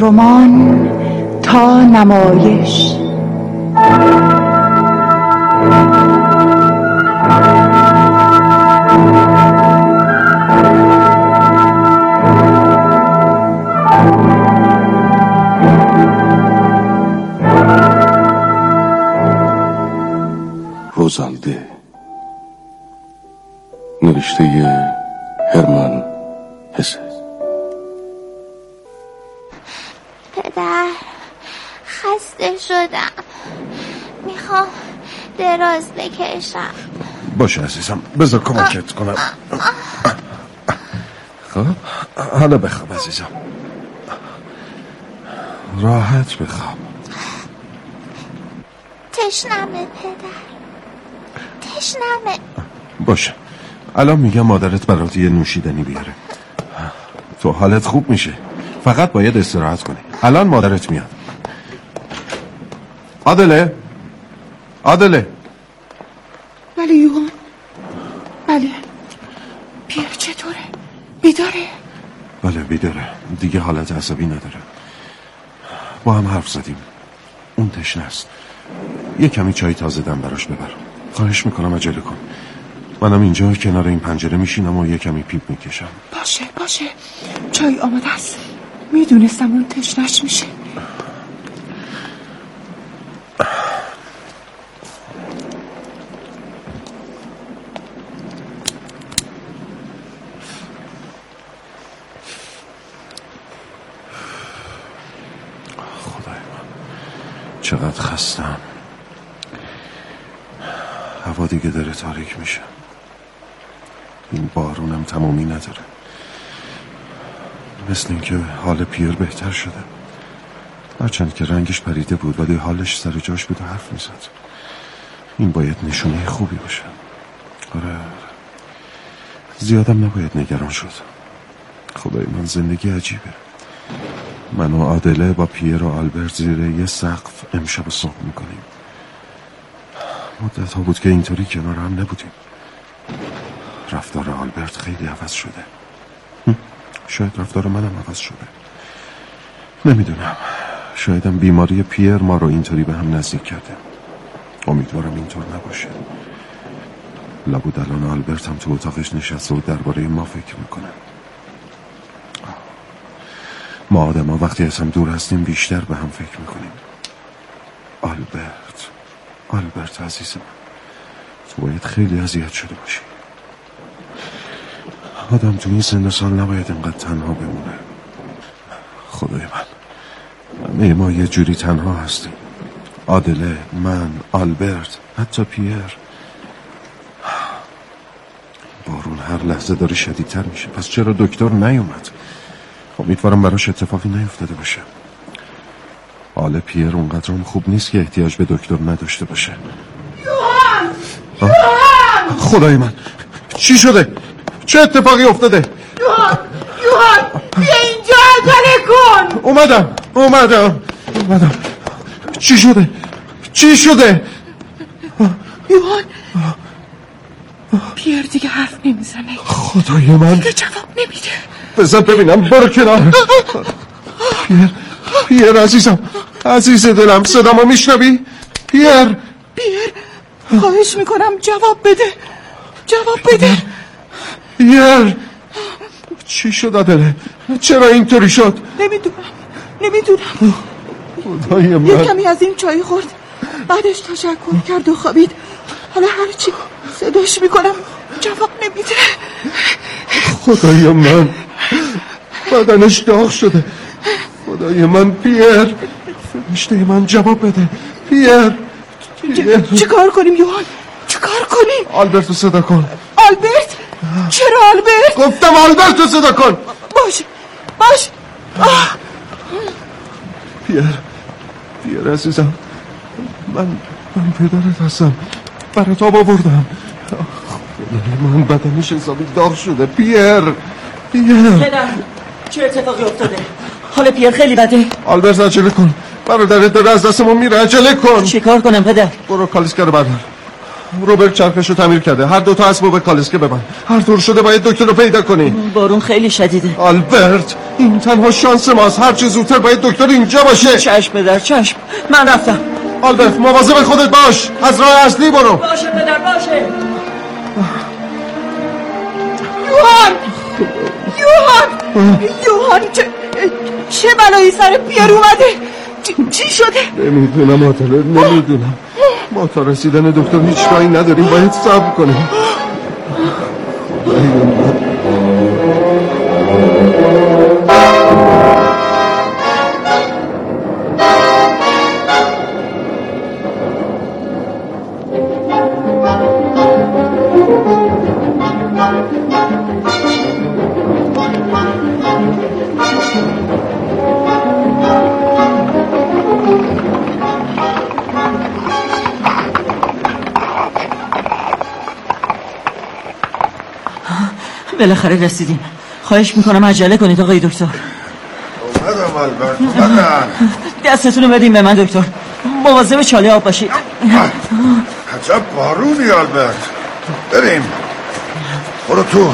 رمان تا نمایش. روزالده، نوشته هرمان هسه. پدر، خسته شدم، میخوام دراز بکشم. باشه عزیزم، بذار کمکت کنم. خب حالا بخواب عزیزم، راحت بخواب. تشنمه پدر، تشنمه. باشه، الان میگم مادرت برات یه نوشیدنی بیاره. تو حالت خوب میشه، فقط باید استراحت کنی. الان مادرت میاد. عادله، عادله. بله یوهان، بله. پیر چطوره؟ بیداره؟ بله بیداره، دیگه حالت عصبی نداره. با هم حرف زدیم، اون تشنه است. یه کمی چای تازه دم براش ببر. خواهش میکنم عجله کن. منم اینجا کنار این پنجره میشینم و یه کمی پیپ میکشم. باشه باشه، چای آماده است. میدونستم اون تشنهش میشه. خدای من چقدر خستم. هوا دیگه داره تاریک میشه. این بارونم تمامی نداره. مثل اینکه حال پیر بهتر شده. هرچند که رنگش پریده بود ولی حالش سر جاش بود و حرف میزد. این باید نشونه خوبی باشه. آره، زیادم نباید نگران شد. خدای من زندگی عجیبه. من و عادله با پیر و آلبرت زیر یه سقف امشب صبح میکنیم. مدت ها بود که اینطوری کنار هم نبودیم. رفتار آلبرت خیلی عوض شده. شاید رفتار منم عوض شده. نمیدونم. شایدم بیماری پیر ما رو اینطوری به هم نزدیک کرده. امیدوارم اینطور نباشه. لابد الان آلبرت هم تو اتاقش نشسته و درباره ما فکر میکنه. ما آدم ها وقتی از هم دور هستیم بیشتر به هم فکر میکنیم. آلبرت عزیزم، تو باید خیلی اذیت شده باشی. آدم تو این سن و سال نباید اینقدر تنها بمونه. خدای من، همه ما یه جوری تنها هستیم. عادله، من، آلبرت، حتی پیر. بارون هر لحظه داره شدیدتر میشه. پس چرا دکتر نیومد؟ امیدوارم براش اتفاقی نیفتاده باشه. حال پیر اونقدر هم خوب نیست که احتیاج به دکتر نداشته باشه. یوهان! خدای من، چی شده؟ چه اتفاقی افتاده؟ یوهان بیا اینجا، عجله کن. اومدم. چی شده؟ یوهان، پیر دیگه حرف نمیزنه. خدای من، دیگه جواب نمیده. بذار ببینم، برو کنار. پیر عزیز دلم، صدامو میشنوی؟ پیر، خواهش میکنم جواب بده. پیر، چی شد عادله؟ چرا اینطوری شد؟ نمیدونم. خدای من، یه کمی از این چای خورد، بعدش تشکر کرد و خوابید. حالا هرچی صداش میکنم جواب نمیده. خدای من، بدنش داغ شده. خدای من، پیر، فرشته من جواب بده. پیر. چی کار کنیم یوهان؟ چی کار کنیم؟ آلبرت رو صدا کن. آلبرت؟ چرا آلبرت؟ گفتم آلبرت رو صدا کن. باش. پیر عزیزم، من پدرت هستم. برات آب آوردم. من بدنش حسابی داغ شده. پیر. پدر، چه اتفاقی افتاده؟ حال پیر خیلی بده. آلبرت عجله کن، برادرت داره از دستمون میره. عجله کن. چی کار کنم پدر؟ برو کالیسکه رو بردار. روبرت چرخشو تعمیر کرده. هر دوتا اسبو به کالسکه ببن. هر طور شده باید دکتر رو پیدا کنی. بارون خیلی شدیده. آلبرت این تنها شانس ماست. هر چه زودتر باید دکتر اینجا باشه. چشم پدر چشم. من رفتم. آلبرت مواظب خودت باش. از راه اصلی برو. باشه پدر باشه. یوهان چه بلایی سر پیر اومده؟ چی شده؟ نمیدونم آتله نمیدونم. ما تا رسیدن دکتر هیچ راهی نداریم. باید صبر کنیم. بالاخره رسیدیم. خواهش میکنم عجله کنید آقای دکتر. اومدم آلبرت اومدم. دستتون رو بدیم به من دکتر. مواظب چاله آب باشید. عجب بارونی آلبرت. بریم برو تو.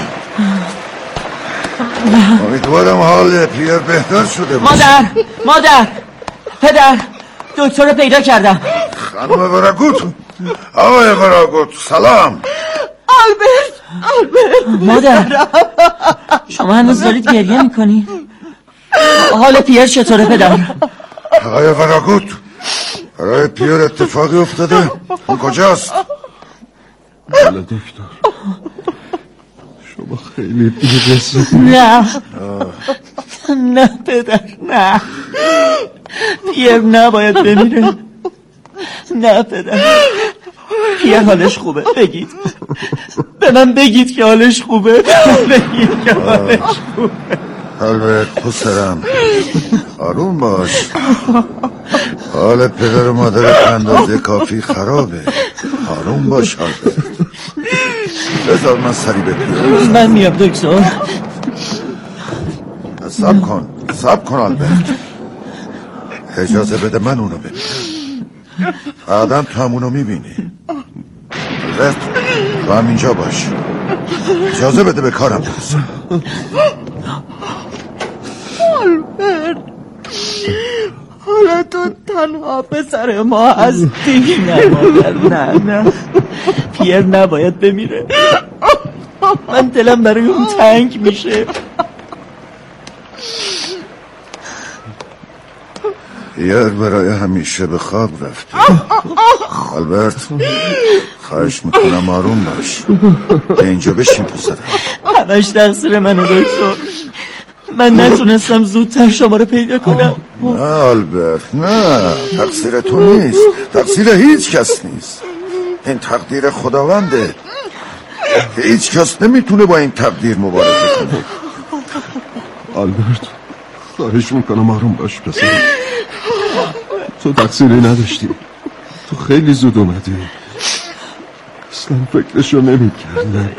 امیدوارم حال پیر بهتر شده باشه. مادر پدر دکتر رو پیدا کردم. خانم وراگوت آقای وراگوت سلام. آلبرت مادر شما هنوز دارید گریه میکنی؟ حال پیر چطوره پدر؟ آقای وراگوت برای پیر اتفاقی افتاده. اون کجاست؟ بله دکتر شما خیلی دیر رسید. نه پدر نه. پیر نباید بمیره. نه پدر پیر حالش خوبه. بگید به من بگید که حالش خوبه. بگید که حالش خوبه. آلبرت پسرم آروم باش. حال پدر و مادر اندازه کافی خرابه. آروم باش آلبرت. بذار من سری بپیرم. من میام دکتر. سب کن آلبرت. اجازه بده من اونو ببینم. بعدم تو هم اونو میبینی. آلبرت تو هم اینجا باش. اجازه بده به کارم برسم. آلبرت حالا تو تنها پسر ما هستی. نه مادر نه پیر نباید بمیره. من دلم برای اون تنگ میشه. پیر برای همیشه به خواب رفته. آلبرت خواهش میکنم آروم باش. به اینجا بشین پسرم. همش تقصیر منو دکتر. من نتونستم زودتر شما رو پیدا کنم. نه آلبرت نه تقصیر تو نیست. تقصیر هیچ کس نیست. این تقدیر خداونده. هیچ کس نمیتونه با این تقدیر مبارزه کنه. آلبرت خواهش میکنم آروم باش پسر. تو تقصیری نداشتی. تو خیلی زود اومدی. اصلا فکرشو نمی‌کردم.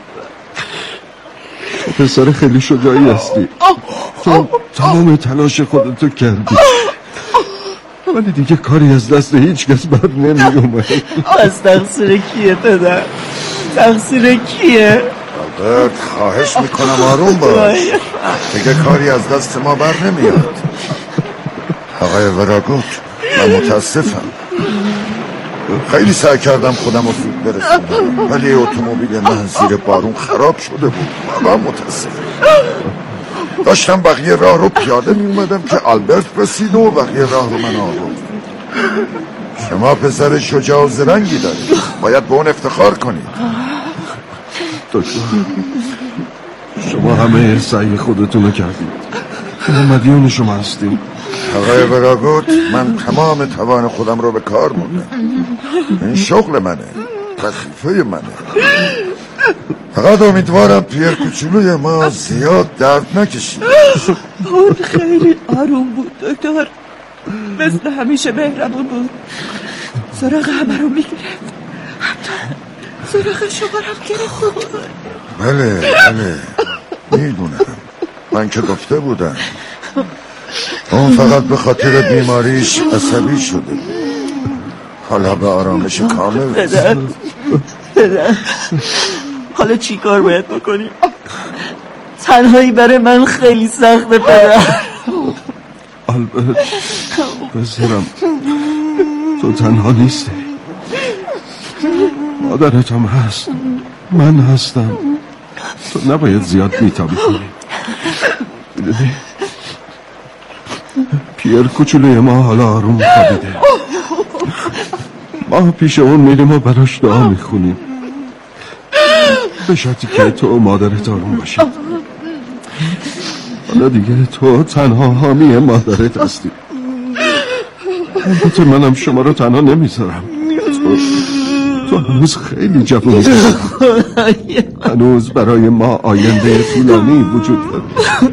تو پسر خیلی شجاعی هستی. تو تمام تلاش خودتو کردی. ولی دیگه کاری از دست هیچ کس بر نمی اومد. از تقصیر کیه پدر؟ تقصیر کیه؟ آلبرت خواهش میکنم آروم باش. دیگه کاری از دست ما بر نمیاد. آقای وراگوت من متاسفم. خیلی سعی کردم خودم رو زود برسونم ولی اتومبیل من زیر بارون خراب شده بود. من متاسفم. داشتم بقیه راه رو پیاده می اومدم که آلبرت رسید و بقیه راه رو من آورد. شما پسر شجاع و زرنگی دارید. باید به اون افتخار کنید. دکتر شما همه سعی خودتون رو کردید. ما مدیون شما هستیم. آقای وراگوت من تمام توان خودم رو به کار بردم. این شغل منه. وظیفه منه. فقط امیدوارم پیر کوچولوی ما زیاد درد نکشید. اون خیلی آروم بود دکتر. مثل همیشه مهربون بود. سراغ همه رو میگرفت. حتی سراغ شما رو گرفت. بله میدونم. من که گفته بودم. اون فقط به خاطر بیماریش عصبی شده. حالا به آرامش کامل پدر پدر حالا چی کار باید بکنیم؟ تنهایی برای من خیلی سخته پدر. آلبرت بذارم تو تنها نیستی، مادرت هم هست، من هستم. تو نباید زیاد میتابی کنی. میدونی پیر کوچولوی ما حالا آروم خوابیده، ما پیش اون میریم و براش دعا میخونیم به شرطی که تو مادرت آروم باشی. حالا دیگه تو تنها حامی مادرت هستی. البته منم شما رو تنها نمیذارم. تو هنوز خیلی جوانی، هنوز برای ما آینده طولانی وجود داره.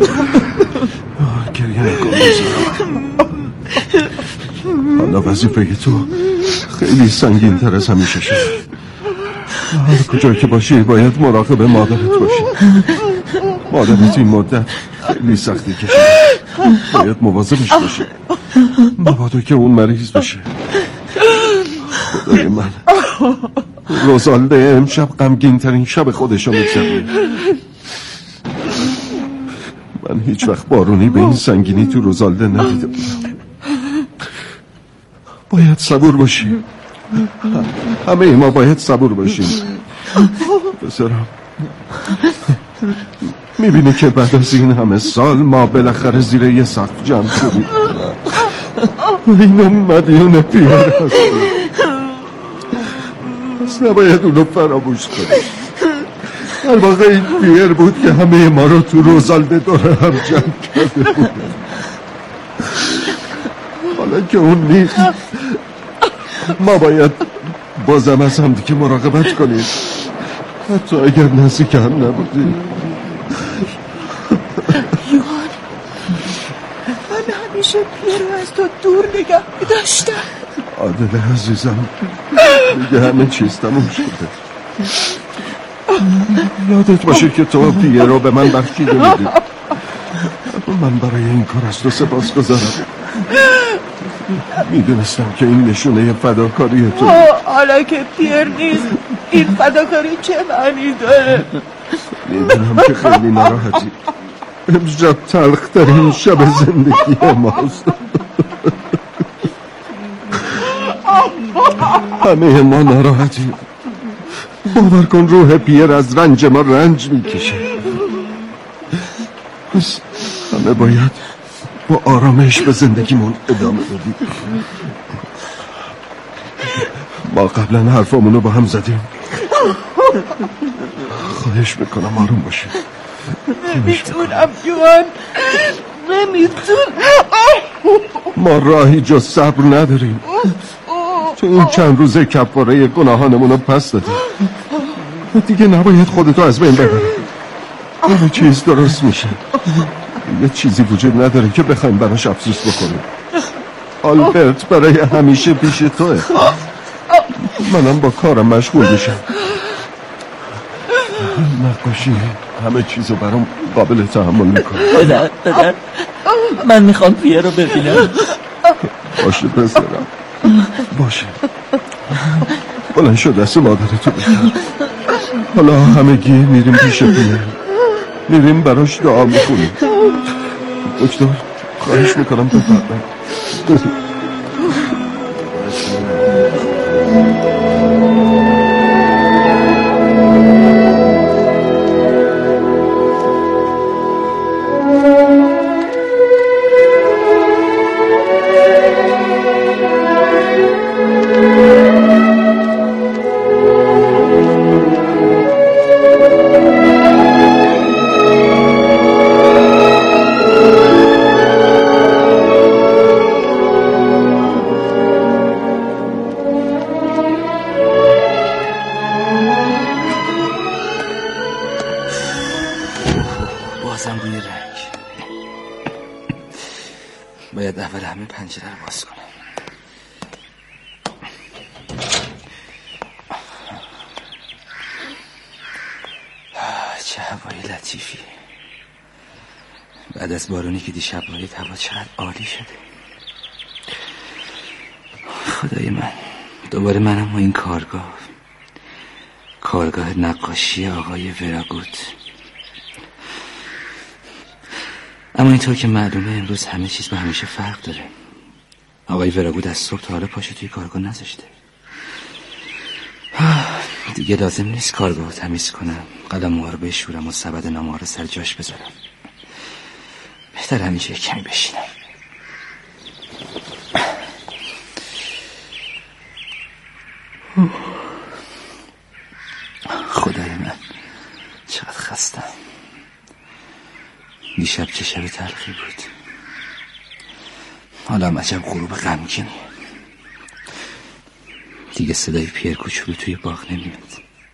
گریه نکن بذارم. حالا وظیفه تو خیلی سنگین تر از همیشه شد. هر کجا که باشی باید مراقب مادرت باشی. مادرت این مدت خیلی سختی کشید، باید مواظبش باشی، مبادا که اون مریض بشه. خدای من، روزالده امشب غمگین ترین شب خودشو میگذره. من هیچ وقت بارونی به این سنگینی تو روزالده ندیده بودم. باید صبور باشی، همه ما باید صبور باشیم. بسرم میبینی که بعد از این همه سال ما بالاخره زیر یه سقف جمع شدیم. اینو مدیون پیر هستیم، پس نباید اونو فراموش کنیم. در واقع این پیر بود که همه ما رو تو روزالده دوره هم جمع کرده بود. حالا که اون نیست ما باید بازم از هم دیگه مراقبت کنیم، حتی اگر نزدیک هم نبودیم. یوهان، من همیشه پیر رو از تو دور نگه می‌داشتم. عادل عزیزم، دیگه همه چیز تموم شده. یادت باشه که تو پیر رو به من بخشیده بودی. من برای این کار از تو سپاسگزارم. میدونستم که این نشونه فداکاری تو. حالا که پیر نیست این فداکاری چه معنی داره؟ میدونم که خیلی ناراحتی. امشب تلخترین شب زندگی ماست. همه ما ناراحتیم. باور کن روح پیر از رنج ما رنج میکشه. پس همه باید با آرامش به زندگیمون ادامه بدیم. ما قبلا حرفامونو با هم زدیم. خواهش میکنم آروم باشیم. نمیتونم یوهان، نمیتونم. ما راهی جز صبر نداریم. تو این چند روزه کفاره گناهانمونو پس دادیم. دیگه نباید خودتو از بین ببری. همه چیز درست میشه. یه چیزی وجود نداره که بخوایم براش افسوس بکنیم. آلبرت برای همیشه پیش توه. منم با کارم مشغول میشم. نقاشی همه چیزو برام قابل تحمل میکنه. پدر من میخوام پیر رو ببینم. باشه پسرم، باشه. بلند شد دست مادرتو بگیر. حالا همگی میریم پیش پیر، میریم براش دعا میکنیم. دکتر خواهش میکنم بفرمایید. بازم بوی رنگ. باید اول همه پنجره رو باز کنم. چه هوای لطیفی. بعد از بارونی که دیشب بارید هوا چقدر عالی شده. خدای من، دوباره منم و این کارگاه کارگاه نقاشی آقای وراگوت. اما اینطور که معلومه امروز همه چیز با همیشه فرق داره. آقای وراگوت از صبح تا حالا پاشو توی کارگاه نذاشته. دیگه لازم نیست کارگاه رو تمیز کنم، قلم‌ها رو بشورم و سبد نامه‌ها رو سر جاش بذارم. بهتر همینجا کمی بشینم. خدای من چقدر خستم. دیشب چه شب تلخی بود. حالا هم عجب غروب غمگینی. دیگه صدای پیر کوچولو توی باغ نمیاد.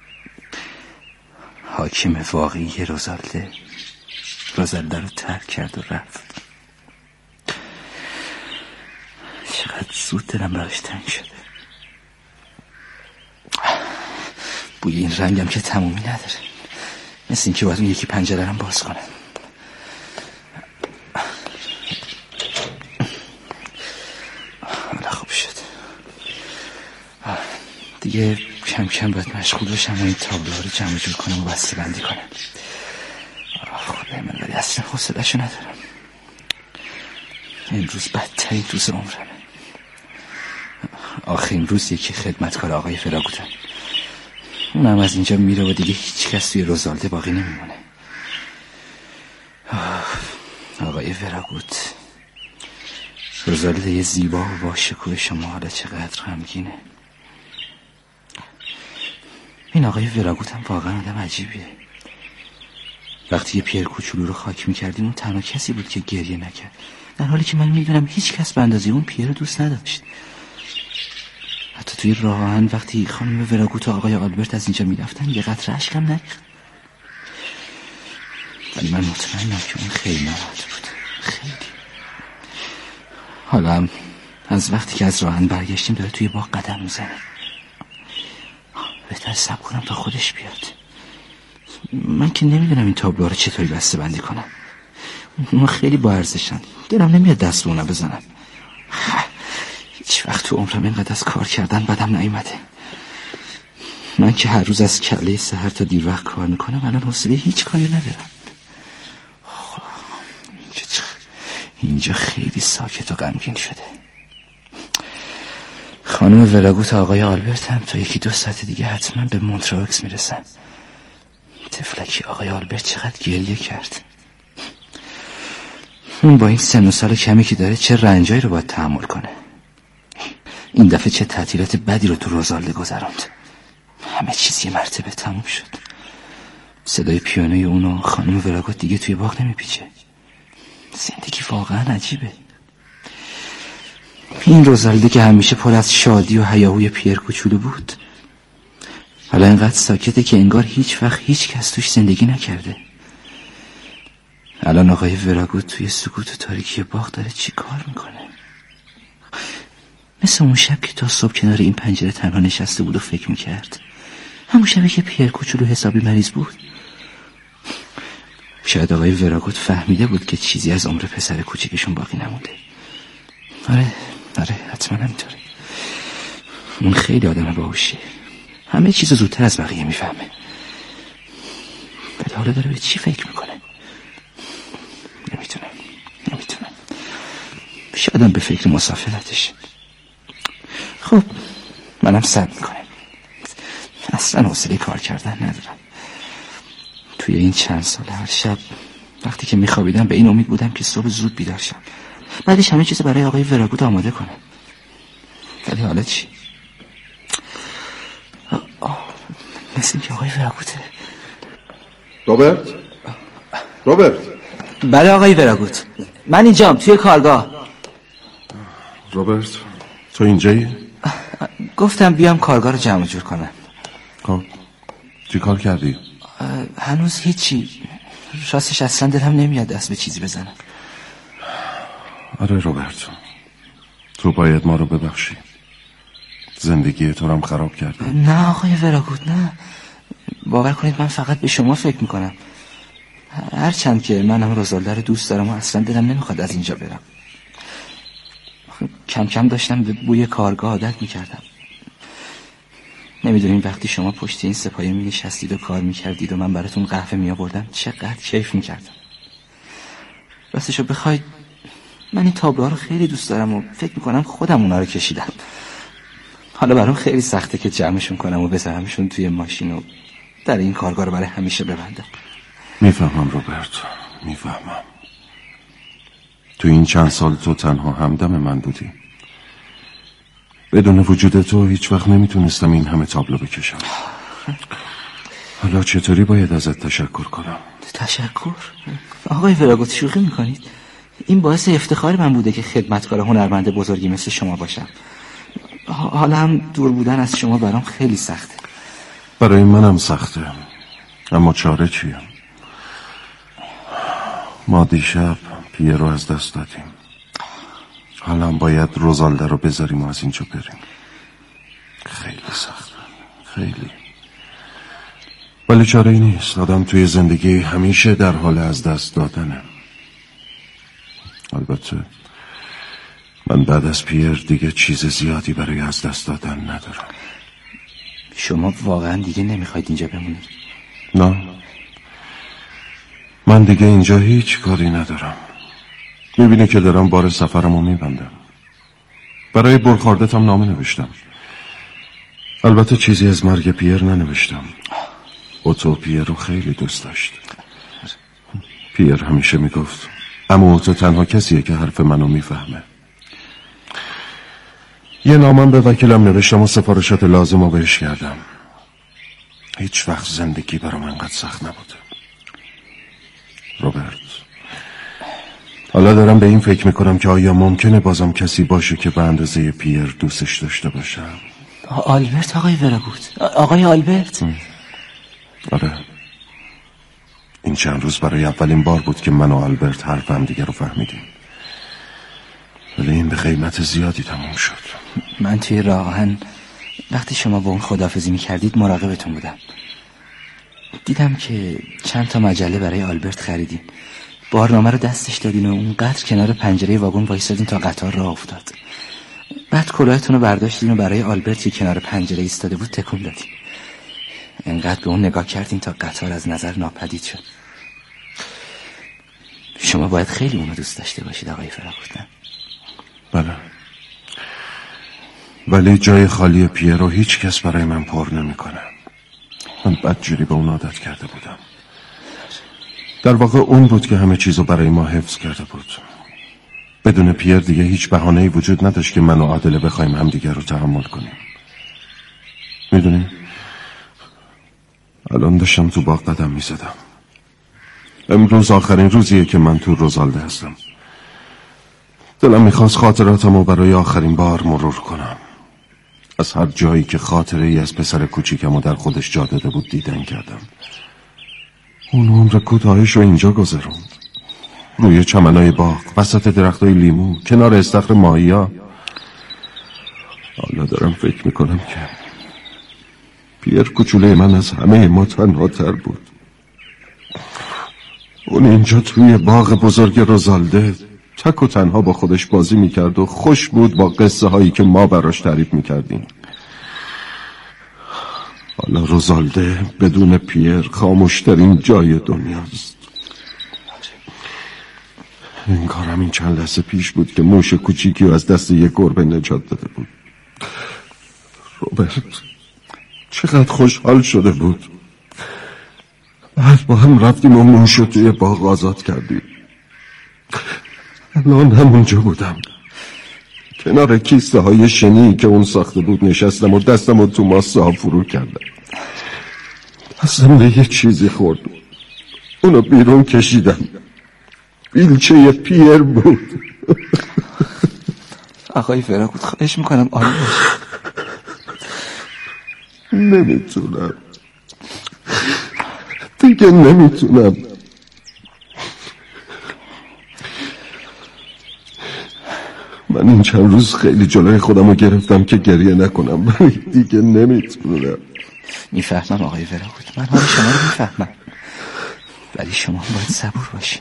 حاکم واقعی روزالده رو ترک کرد و رفت. چقدر زود دلم براش تنگ شده. بوی این رنگم که تمومی نداره. مثل این که باید اون یکی پنجره رو باز کنم. حالا خوب شد. دیگه کم کم باید مشغول بشم و این تابلوها رو جمع جور کنم و بسته بندی کنم. خدای من ولی اصلا حوصله‌شو ندارم. امروز بدترین روز عمرمه. آخرین روزیه که خدمتکار آقای وراگوتم. اونم از اینجا میره و دیگه هیچ کس توی روزالده باقی نمیمونه. آقای وراگوت، روزالده زیبا و با شکوه شما حالا چقدر غمگینه. این آقای وراگوت هم واقعا آدم عجیبیه. وقتی یه پیر کوچولو رو خاک میکردیم اون تنها کسی بود که گریه نکرد، در حالی که من میدونم هیچ کس به اندازه اون پیر رو دوست نداشت. حتی توی راه آهن وقتی خانم وراگوت و آقای آلبرت از اینجا میرفتن یه قطره اشکم نریخت. ولی من مطمئنم که اون خیلی ناراحت بود. خیلی. حالا هم از وقتی که از راه آهن برگشتیم داره توی باغ قدم میزنه. بهتر صبر کنم تا خودش بیاد. من که نمیدونم این تابلوها رو چطوری بسته بندی کنم. اونا خیلی با ارزشن. دلم نمیاد دست به اونا بزنم. هیچ وقت تو عمرم اینقدر از کار کردن بدم نیومده. من که هر روز از کله سحر تا دیر وقت کار میکنم الان حوصله هیچ کاری ندارم. اینجا خیلی ساکت و غمگین شده. خانم وراگوت و آقای آلبرت هم تا 1-2 ساعت دیگه حتما به مونتراکس میرسن. تفلکی آقای آلبرت چقدر گریه کرد. اون با این سن و سال کمی که داره چه رنجایی رو باید تحمل کنه. این دفعه چه تعطیلات بدی رو تو روزالده گذراند. همه چیز یه مرتبه تموم شد. صدای پیانوی اون و خانم وراگوت دیگه توی باغ نمیپیچه. زندگی واقعا عجیبه. این روزالده که همیشه پر از شادی و هیاهوی پیر کوچولو بود حالا اینقدر ساکته که انگار هیچ وقت هیچ کس توش زندگی نکرده. الان آقای وراگوت توی سکوت و تاریکی باغ داره چی کار میکنه؟ مثل اون شب که تا صبح کنار این پنجره تنها نشسته بود و فکر میکرد. همون شبی که پیر کوچولو حسابی مریض بود. شاید آقای وراگوت فهمیده بود که چیزی از عمر پسر کوچیکشون باقی نمونده. آره حتما همینطوره. اون خیلی آدم باهوشیه. همه چیزو زودتر از بقیه میفهمه. ولی حالا داره به چی فکر میکنه؟ نمیتونم. شایدم به فکر مسافرتش. خب منم صبر میکنم. اصلا حوصله کار کردن ندارم. توی این چند سال هر شب وقتی که میخوابیدم به این امید بودم که صبح زود بیدار شم، بعدش همه چیز برای آقای وراگوت آماده کنم. ولی حالا چی؟ مثل این که آقای وراگوته. روبرت. بله آقای وراگوت، من اینجام توی کارگاه. روبرت تو اینجایی؟ گفتم بیام کارگاه رو جمع جور کنم. خب چی کار کردی؟ هنوز هیچی. راستش اصلا دلم نمیاد دست به چیزی بزنم. آره روبرت، تو باید ما رو ببخشی. زندگی تو رو هم خراب کردم. نه آقای وراگوت نه. باور کنید من فقط به شما فکر میکنم. هرچند که من هم روزالده رو دوست دارم و اصلا دلم نمیخواد از اینجا برم. کم کم داشتم به بوی کارگاه عادت میکردم. نمیدونین وقتی شما پشت این سپایه می نشستید و کار میکردید و من براتون قهوه می آوردم چقدر کیف میکردم. راستشو بخواید من این تابلوها رو خیلی دوست دارم و فکر میکنم خودم اونا رو کشیدم. حالا برام خیلی سخته که جمعشون کنم و بذارمشون توی ماشین و در این کارگاه رو برای همیشه ببندم. میفهمم روبرت، میفهمم. تو این چند سال تو تنها همدم من بودی. بدون وجود تو هیچ وقت نمیتونستم این همه تابلو بکشم. حالا چطوری باید ازت تشکر کنم؟ تشکر؟ آقای وراگوت شوخی میکنید؟ این باعث افتخار من بوده که خدمتکار هنرمند بزرگی مثل شما باشم. حالا هم دور بودن از شما برام خیلی سخته. برای منم سخته، اما چاره چیه؟ ما دیشب پیه رو از دست دادیم. حالا هم باید روزالده رو بذاریم و از اینجا بریم. خیلی سخته، خیلی. ولی چاره ای نیست. آدم توی زندگی همیشه در حال از دست دادنه. البته من بعد از پیر دیگه چیز زیادی برای از دست دادن ندارم. شما واقعا دیگه نمیخواید اینجا بمونید؟ نه، من دیگه اینجا هیچ کاری ندارم. میبینی که دارم بار سفرمو میبندم. برای برخاردتم نامه نوشتم. البته چیزی از مرگ پیر ننوشتم. اوتو پیر رو خیلی دوست داشت. پیر همیشه میگفت اما اوتو تنها کسیه که حرف منو میفهمه. یه نامم به وکیلم نوشتم و سفارشات لازم رو بهش کردم. هیچ وقت زندگی برام انقدر سخت نبوده. روبرت، حالا دارم به این فکر میکنم که آیا ممکنه بازم کسی باشه که به اندازه پیر دوستش داشته باشم؟ آلبرت آقای وراگوت، آقای آلبرت. آره، این چند روز برای اولین بار بود که من و آلبرت حرف هم دیگه رو فهمیدیم. ولی این به قیمت زیادی تموم شد. من توی راه آهن وقتی شما با اون خداحافظی میکردید مراقبتون بودم. دیدم که چند تا مجله برای آلبرت خریدین. بارنامه رو دستش دادین و اونقدر کنار پنجره واگن وایسادین تا قطار راه افتاد. بعد کلاهتون رو برداشتین و برای آلبرت که کنار پنجره ایستاده بود تکون دادین. انقدر به اون نگاه کردین تا قطار از نظر ناپدید شد. شما باید خیلی اونو دوست داشته باشید آقای وراگوت. بله، ولی جای خالی پیر رو هیچ کس برای من پر نمیکنه. من بدجوری به اون عادت کرده بودم. در واقع اون بود که همه چیزو برای ما حفظ کرده بود. بدون پیر دیگه هیچ بهانه‌ای وجود نداشت که من و عادله بخوایم همدیگه رو تحمل کنیم. میدونی الان داشتم تو باغ قدم میزدم. امروز آخرین روزیه که من تو روزالده هستم. دلم میخواست خاطراتمو برای آخرین بار مرور کنم. از هر جایی که خاطره ای از پسر کوچیکمو در خودش جا داده بود دیدن کردم. اون عمر کوتاهش رو اینجا گذروند، روی چمنای باغ، وسط درختای لیمو، کنار استخر ماهیا. حالا دارم فکر میکنم که پیر کوچوله من از همه ما تنها تر بود. اون اینجا توی باغ بزرگ روزالده تک و تنها با خودش بازی میکرد و خوش بود با قصه هایی که ما براش تعریف میکردیم. حالا روزالده بدون پیر خاموشترین جای دنیاست. این کارم این چند لحظه پیش بود که موش کوچیکی رو از دست یک گربه نجات داده بود. روبرت چقدر خوشحال شده بود. بعد با هم رفتیم و موش رو توی باغ آزاد کردیم. الان همونجا بودم کنار کیسته های شنی که اون ساخته بود نشستم و دستم رو تو ماسه ها فرو کردم. دستم به یه چیزی خورد، اونو بیرون کشیدم. بیلچه پیر بود. آقای وراگوت خواهش میکنم آروم باش. نمیتونم دیگه، نمیتونم. من این چند روز خیلی جلوی خودم رو گرفتم که گریه نکنم، ولی دیگه نمیتونم. میفهمم آقای وراگوت، من حال شما رو میفهمم، ولی شما باید صبور باشین.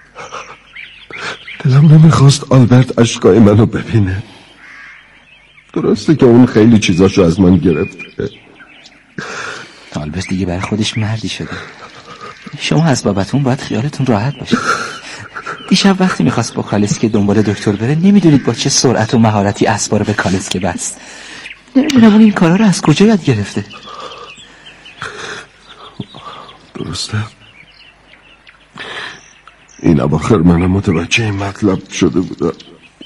دلم نمیخواست آلبرت اشکای منو ببینه. درسته که اون خیلی چیزاشو از من گرفته. آلبرت دیگه برای خودش مردی شده. شما از بابت اون باید خیالتون راحت باشه. دیشب وقتی میخواست با کالسکه دنبال دکتر بره نمیدونید با چه سرعت و مهارتی اسبا رو به کالسکه بست. نمیدونم اون این کارا رو از کجا یاد گرفته. درسته. این اواخر منم متوجه این مطلب شده بودم.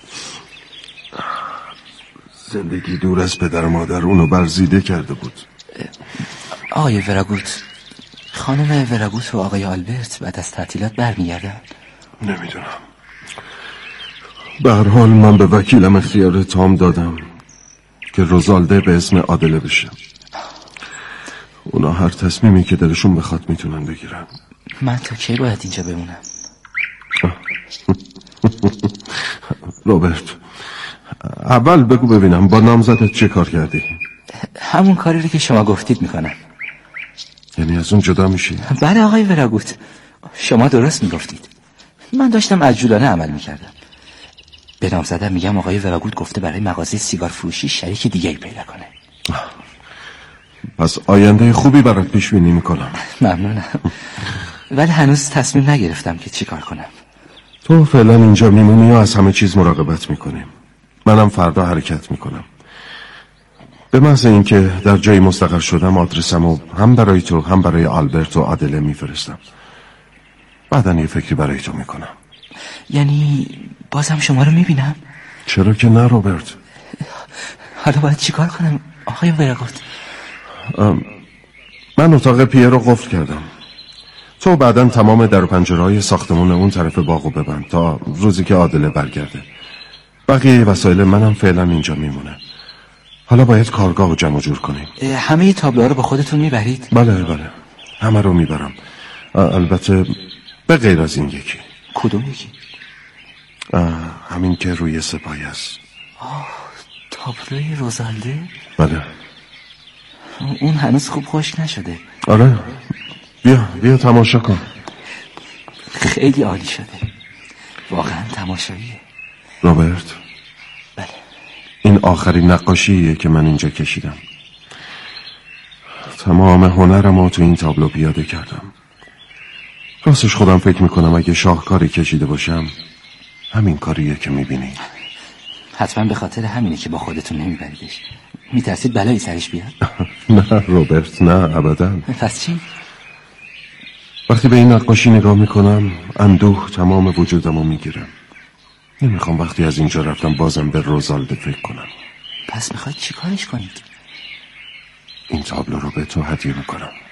زندگی دور از پدر و مادر اونو برزیده کرده بود. آقای وراگوت، خانم وراگوت و آقای آلبرت بعد از تعطیلات برمیگردن؟ نمیدونم. به هر حال من به وکیلم اختیار تام دادم که روزالده به اسم عادله بشه. اونا هر تصمیمی که دلشون بخواد میتونن بگیرن. من تا کی باید اینجا بمونم؟ روبرت، اول بگو ببینم با نامزدت چه کار کردی؟ همون کاری رو که شما گفتید میکنم. یعنی از اون جدا میشی؟ بله آقای وراگوت، شما درست میگفتید. من داشتم عجولانه عمل میکردم. به نامزدم میگم آقای وراگوت گفته برای مغازه سیگار فروشی شریک دیگه‌ای پیدا کنه. پس آینده خوبی برات پیش بینی میکنم. ممنونم، ولی هنوز تصمیم نگرفتم که چی کار کنم. تو فعلا اینجا میمونی و از همه چیز مراقبت میکنیم. منم فردا حرکت میکنم. به محض اینکه در جایی مستقر شدم آدرسمو هم برای تو هم برای آلبرت و عادله میفرستم. بعدن یه فکری برای تو میکنم. یعنی بازم شما رو میبینم؟ چرا که نه روبرت. حالا باید چی کار کنم آقای وراگوت؟ من اتاق پیه رو قفل کردم. تو بعدن تمام در و پنجرهای ساختمون اون طرف باغو ببند تا روزی که عادله برگرده. بقیه وسایل منم فعلا اینجا میمونه. حالا باید کارگاه رو جمع جور کنیم. همه تابلوها رو با خودتون میبرید؟ بله همه رو میبرم. البته به غیر از این یکی. کدوم یکی؟ همین که روی سپایه است. تابلوی روزالده؟ بله. اون هنوز خوب خشک نشده. آره، بیا تماشا کن. خیلی عالی شده، واقعا تماشاییه. روبرت، بله. این آخرین نقاشیه که من اینجا کشیدم. تمام هنرمو تو این تابلو پیاده کردم. راستش خودم فکر میکنم اگه شاهکاری کشیده باشم همین کاریه که میبینی. حتما به خاطر همینه که با خودتون نمیبریدش. میترسید بلایی سرش بیاد؟ نه روبرت، نه ابدا. پس چی؟ وقتی به این نقاشی نگاه میکنم اندوه تمام وجودمو میگیرم. نمیخوام وقتی از اینجا رفتم بازم به روزالده فکر کنم. پس میخواید چی کارش کنید؟ این تابلو رو به تو هدیه میکنم.